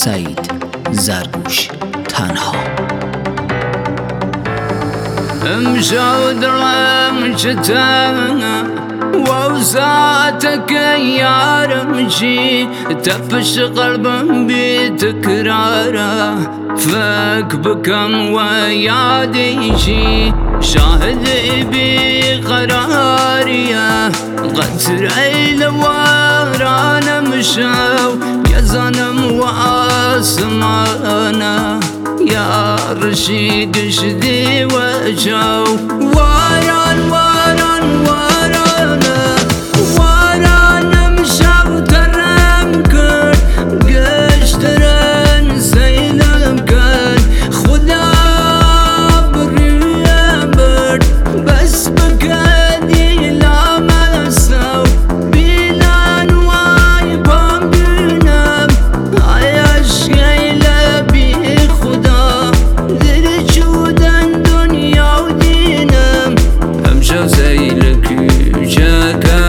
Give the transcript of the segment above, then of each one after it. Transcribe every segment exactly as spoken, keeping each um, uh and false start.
سعید زرگوش تنها. امشو درم شتانا ووساتك يارمشي تفش قلبم بتكراره فك بكم وياديشي شاهد بقراريه قد عيل ورانا مشاو يا زنم واسمانا يا رشيد شدي وجو وران وران ورانا ورانا مشاو ترمكر قشترن سيدم كان خدا بريم برد بس بكادي لا مسو بينان وايبام بينام عيش غيلة بي خدا درجودن دنيا ودينم همشو سيلك جاكا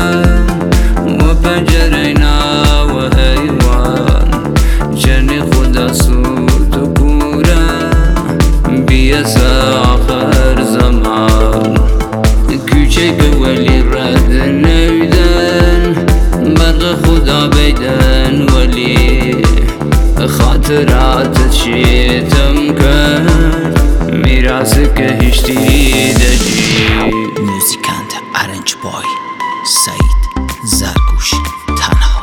وبجرينا وهيوان جني خدا سود بورا بيسا آخر زمان küçük veli radın evden Bargı Khuda beyden veli Hatırat çiğtem kar Mirası kehişti deci موزیکانت ارنج بای سعید زرگوش تنها.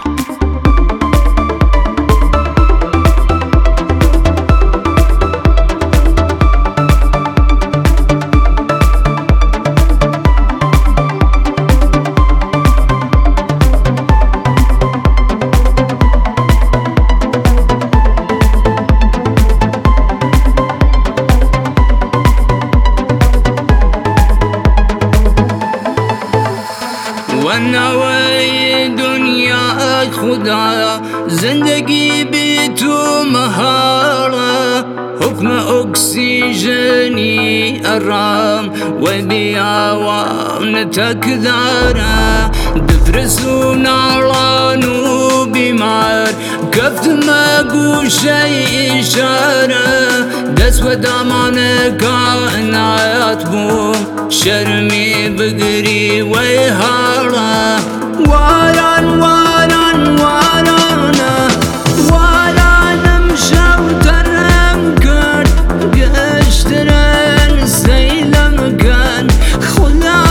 ونوای دنیا خدا زندگی بی تو محاله حکم اکسیژنی ارام و بیاوان تکداره دفرسو نالان و بیمار کفت مگوشه اشاره دست و دامان کائنات بو شرمی بگری و حاله واران واران وارانا وارانم شو ترم کرد گشترن سیلم کن خدا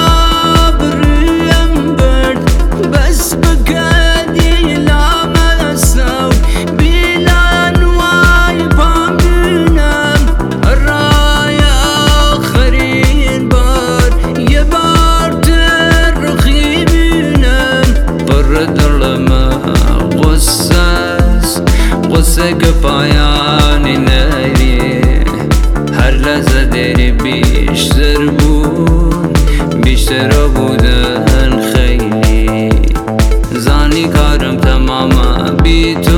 بریم برد بس بکدی لامسو بینان وای پام بینم رای آخرین بار یه بار ترخی بینم پر دلم غصه است غصه که پایانی نری هر لحظه داری بیشتر بود بیشتر بودن خیلی زانی کارم تماما بی تو